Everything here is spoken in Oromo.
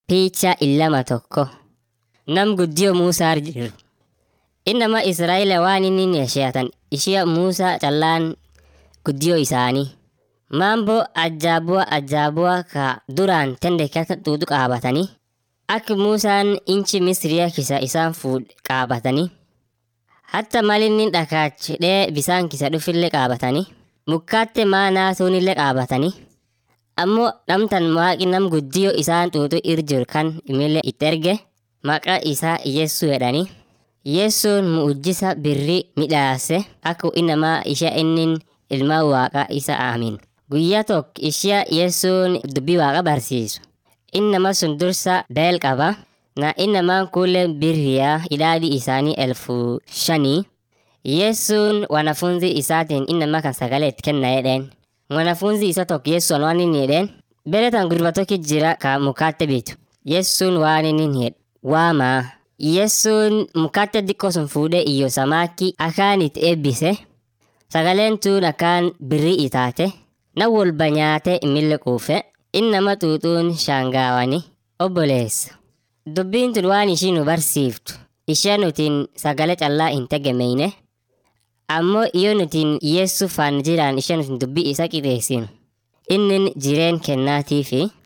Picha illama tokko. Nam guddiyo Muusaa jiru. Innama Israa'eela waan inni yesheatan ishia Muusaa callaan guddiyo isaanii. Mambo ajaabua ka duraan tende kaka tuutu qaabatanii. Akka Muusaan inchi Misriyaa kisa isaan qaabatanii. Hatta malinni dhakaachidhee bisaan kisa dhufillee qaabatanii. Mukkaatte maanaa suunillee qaabatanii. Ammoo namtan waaqi nam guddiyo isaan tuutu irjur kan imillee itti erge maqaa isaa Yeessuu jedhanii. Yeessuun mu'ujjisa birrii midhaase akka innamaa ishee innin ilma waaqa isa aamin. Guyyaa tokko ishee Yeessuun dubbii waaqa barsiisu. Innama sun dursa beel qaba. Na innamaan kuulee birriyaa idadi isaanii 5,000. Yeessuun wanafunzi isaatiin innama kan sagalee itti kenna jedheen. Wanafunzi isa tokko Yeessuun waan inni jedheen. Beretan gurba tokko jira ka mukaatte bitu. Yeessuun waan inni jedhe. Waamaa. Yeessuun mukaatte dikkoo sun fuudhee iyyo samaakii akaan itti eebbise. Sagaleen tuun akaan birrii itaate. Na walba nyaate imille quufe. Innama tuutuun shaangaawani obboleessa. Dubbiin tun waan ishii nu barsiiftu. Ishee nutiin sagalee callaa hin tegemeyne. Ammoo iyo nutiin Yeessuu faan jiraan ishee nutiin dubbii isa qixeessinu. Innin jireen kennaatiifi